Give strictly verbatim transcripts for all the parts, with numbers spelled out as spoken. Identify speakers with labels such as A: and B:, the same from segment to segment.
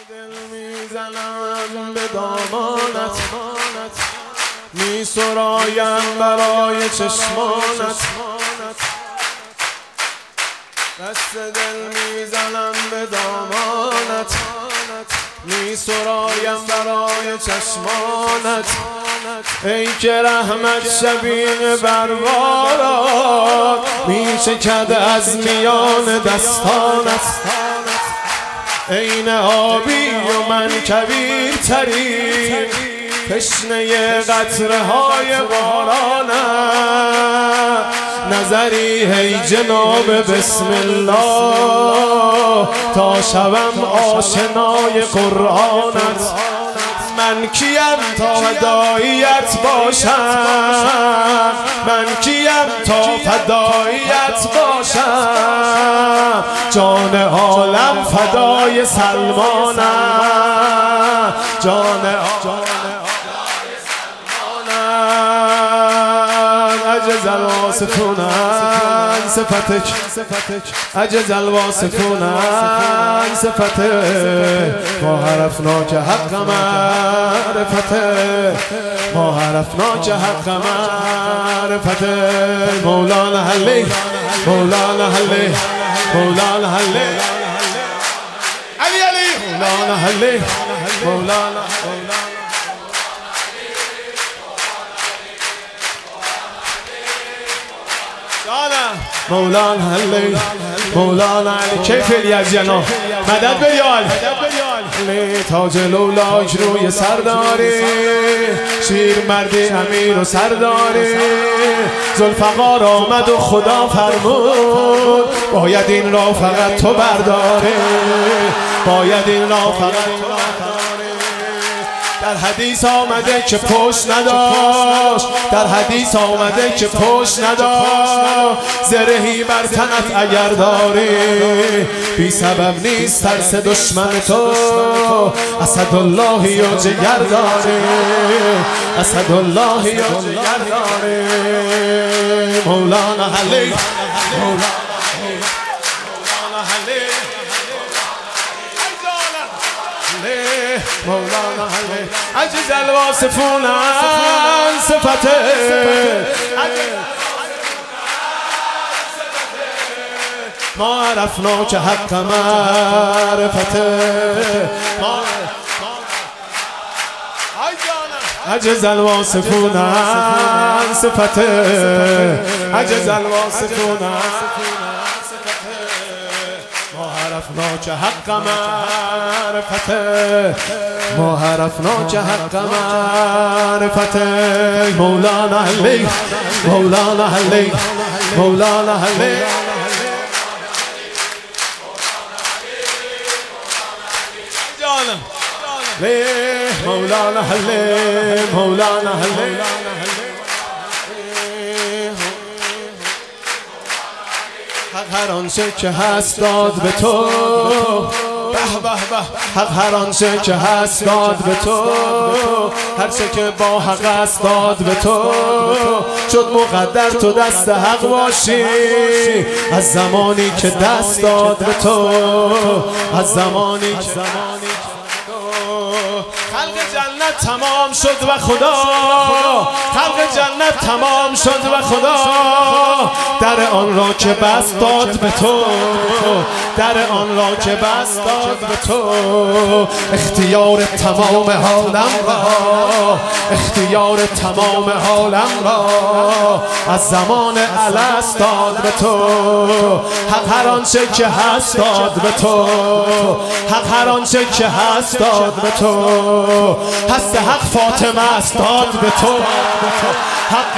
A: دل میزنم به دامانت، می سرایم برای چشمانت، دست دل میزنم به دامانت، می سرایم برای چشمانت. ای که رحمت شبیه بروارات می چکد از میان دستانت. عین آبی و من کبیرترین تشنه قطره های بارانم. نظری هی جناب بسم الله تا شوم آشنای قرآنت. من کیم تا فداییت باشم، من کیم تا فداییت باشم. جان عالم فدای سلمانم، جان عالم عجز الواصفون عن صفتک، عجز الواصفون عن صفتک. ما عرفناک حق معرفتک، ما عرفناک حق معرفتک. مولانا حلی، مولانا حلی، مولانا حلی، علی علی، مولانا حلی، مولانا مولانا حلی، مولانا علی. کیف الیزینا مدد بیال تاج لولاک روی سرداری، شیر مردی امیر و سرداری. ذوالفقار آمد و خدا فرمود باید این را فقط تو برداری، باید این را فقط تو برداری. در حدیث آمده که پشت نداشت، در حدیث آمده که پشت نداشت. زرهی بر تنت اگر داری بی سبب نیست ترس دشمن تو. اسداللهی و جگر داری، اسداللهی و جگر داری. مولانا حلی، مولانا حلی، مولانا حلی. عجز الواصفون عن صفتک، ما عرفناک حق معرفتک. عجز الواصفون عن صفتک، عجز الواصفون عن صفتک. ما عرفناک حق معرفتک، ما عرفناک حق معرفتک. مولانا حلی، مولانا حلی، مولانا حلی. مولانا حلی، مولانا حلی. حق هر آنچه که هست داد به تو، حق هر آنچه که هست داد به تو. هر چه که با حق است داد به تو. شد مقدر تو دست حق باشی از زمانی که دست داد به تو، از زمانی که خلق جنت تمام شد و خدا، خلق جنت تمام شد و خدا در آن را که بست داد به تو، در آن را که بست داد به تو. اختیار تمام حالم را، اختیار تمام حالم را از زمان الست داد به تو. حق هر آنچه که هست داد به تو، حق هر آنچه که هست داد به تو. هست حق فاطمه است داد به تو. حق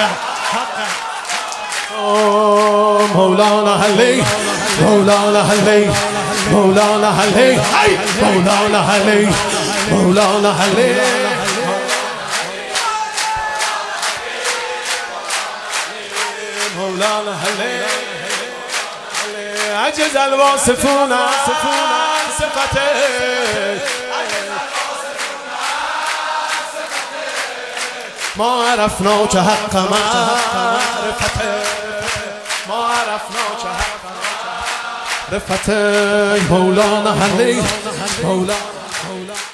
A: مولانا حلی، مولانا حلی، مولانا حلی، مولانا حلی، مولانا حلی. مولانا حلی. عجز الواصفون عن صفتک، ما عرفناک حق معرفتک، ما عرفناک حق معرفتک. مولانا حلی، مولانا مولا